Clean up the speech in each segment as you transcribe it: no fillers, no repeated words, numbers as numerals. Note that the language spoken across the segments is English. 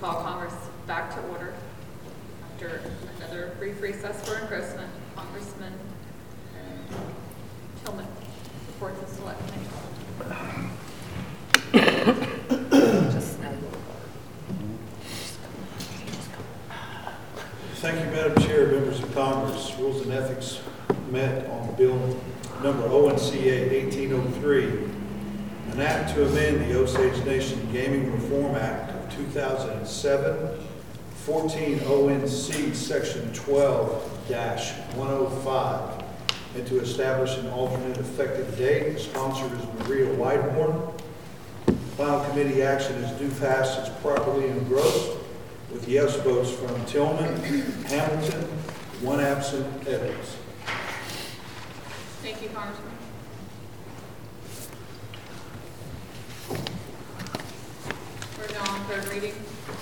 call Congress back to order after another brief recess for engrossment. Congressman Tillman, report to select committee. Thank you, Madam Chair, members of Congress. Rules and Ethics met on Bill number ONCA 1803, an act to amend the Osage Nation Gaming Reform Act of 2007, 14 ONC Section 12-105, and to establish an alternate effective date. The sponsor is Maria Whitehorn. Final committee action is due pass as properly engrossed, with yes votes from Tillman, Hamilton, one absent, Evans. Thank you, Congressman. We're now on third reading.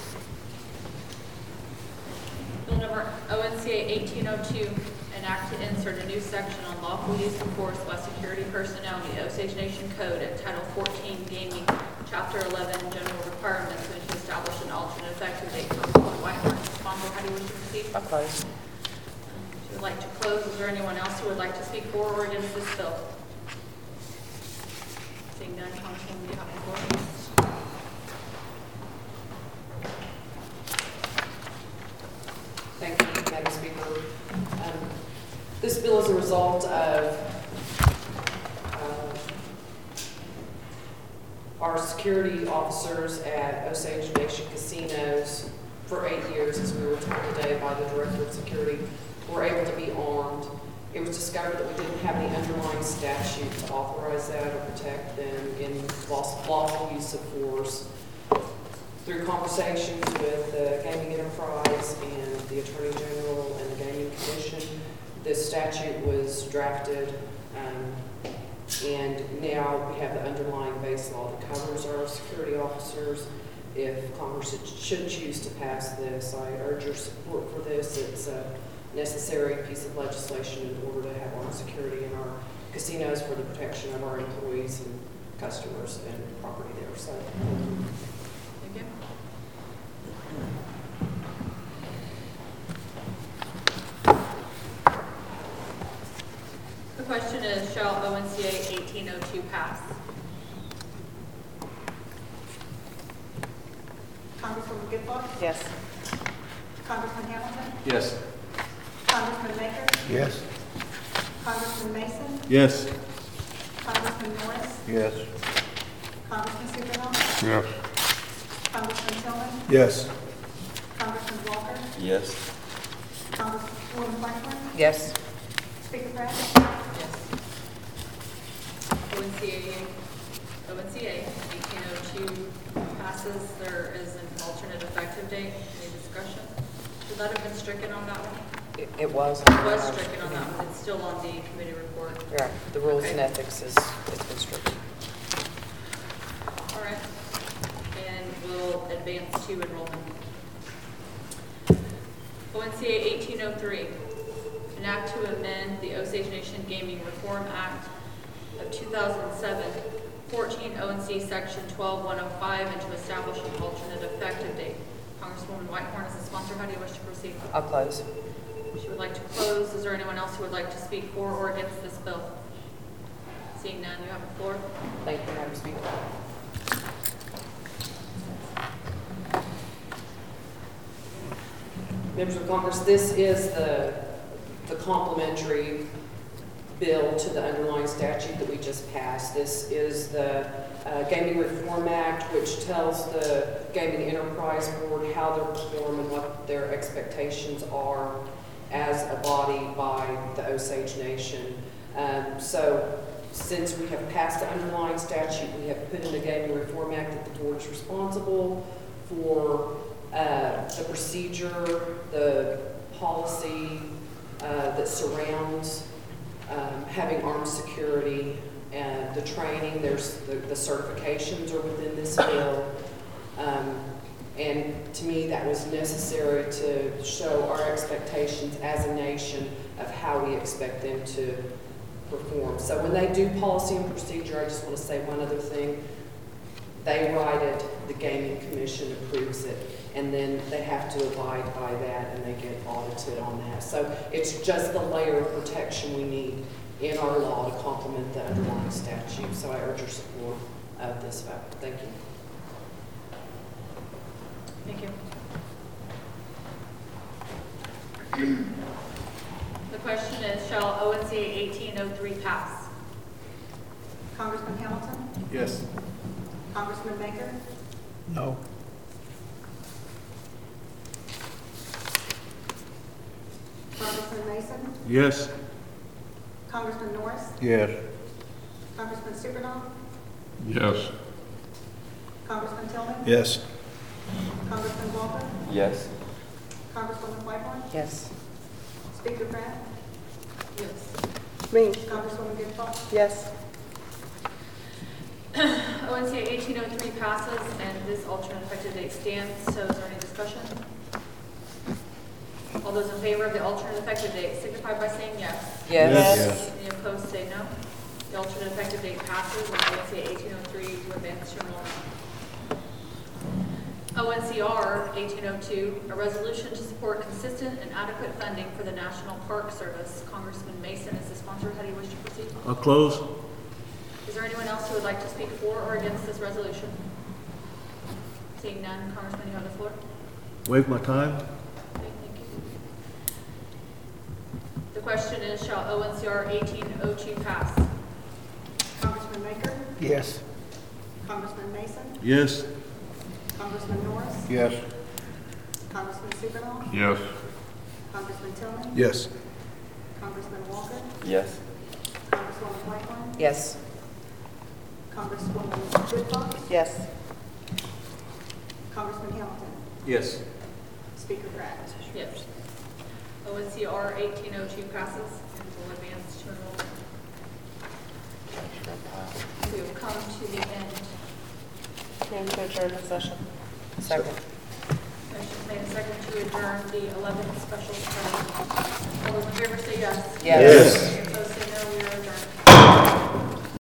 Bill number ONCA 1802, an act to insert a new section on lawful use of force by security personnel in the Osage Nation Code at Title 14 Gaming, Chapter 11, General Requirements, and to establish an alternate effective date. Congresswoman Whitehorn, sponsor, how do you wish to proceed? I'll close. If you would like to close, is there anyone else who would like to speak for or against this bill? Seeing none, Congresswoman, you have the floor. Thank you, Madam Speaker. This bill is a result of our security officers at Osage Nation casinos for 8 years, as we were told today by the Director of Security, were able to be armed. It was discovered that we didn't have any underlying statute to authorize that or protect them in lawful use of force. Through conversations with the Gaming Enterprise and the Attorney General and the Gaming Commission, this statute was drafted, and now we have the underlying base law that covers our security officers. If Congress should choose to pass this, I urge your support for this. It's a necessary piece of legislation in order to have armed security in our casinos for the protection of our employees and customers and property there. So, Thank you. The question is, shall ONCA 1802 pass? Congresswoman Goodbar? yes. Congressman Hamilton? Yes. Congressman Baker? Yes. Congressman Mason? Yes. Congressman Norris? Yes. Congressman Supernaw? Yes. Congressman Tillman? Yes. Congressman Walker? Yes. Congresswoman Whitehorn? Yes. Speaker Pratt? Yes. ONCA 1802 passes. There is an alternate effective date. Any discussion? Should that have been stricken on that one? It was. It was stricken on that one. It's still on the committee report. Yeah, the rules Okay. and ethics it's been stricken. All right. And we'll advance to enrollment. ONCA 1803, an act to amend the Osage Nation Gaming Reform Act of 2007, 14 ONC Section 12105, and to establish an alternate effective date. Congresswoman Whitehorn is the sponsor. How do you wish to proceed? I'll close. She would like to close. Is there anyone else who would like to speak for or against this bill? Seeing none, you have the floor. Thank you, Madam Speaker. Members of Congress, this is the complementary bill to the underlying statute that we just passed. This is the Gaming Reform Act, which tells the Gaming Enterprise Board how they're performing and what their expectations are as a body by the Osage Nation. So since we have passed the underlying statute, we have put in the Gaming Reform Act that the board is responsible for the procedure, the policy that surrounds having armed security, and the training. There's the certifications are within this bill. And to me, that was necessary to show our expectations as a nation of how we expect them to perform. So when they do policy and procedure, I just want to say one other thing. They write it, the Gaming Commission approves it. and then they have to abide by that, and they get audited on that. So it's just the layer of protection we need in our law to complement the underlying statute. So I urge your support of this vote. Thank you. Thank you. The question is, shall ONCA 1803 pass? Congressman Hamilton? Yes. Congressman Baker? No. Congressman Mason? Yes. Congressman Norris? Yes. Congressman Superdom? Yes. Congressman Tillman? Yes. Congressman Walker? Yes. Congresswoman Whitmore? Yes. Speaker Pratt? Yes. Me, Congresswoman Good Fox? yes. ONCA 1803 passes, and this alternate effective date stands. So is there any discussion? All those in favor of the alternate effective date signify by saying yes. Yes. Any opposed, say no. The alternate effective date passes, and ONCA 1803 will advance to enrollment. ONCR 1802, a resolution to support consistent and adequate funding for the National Park Service. Congressman Mason is the sponsor. How do you wish to proceed? I'll close. Is there anyone else who would like to speak for or against this resolution? Seeing none, Congressman, you have the floor. Waive my time. Okay, thank you. The question is, shall ONCR 1802 pass? Congressman Baker? Yes. Congressman Mason? Yes. Congressman Norris? Yes. Congressman Superdom? Yes. Congressman Tillman? Yes. Congressman Walker? Yes. Congresswoman Whitmore? Yes. Congresswoman Good Fox? Yes. Congressman Hamilton? Yes. Speaker Pratt? Yes. ONCR 1802 passes and will advance to enrollment. We have come to the end. Move to adjourn the session. Second. Motion made and seconded to adjourn the 11th special session. All those in favor say yes. Yes.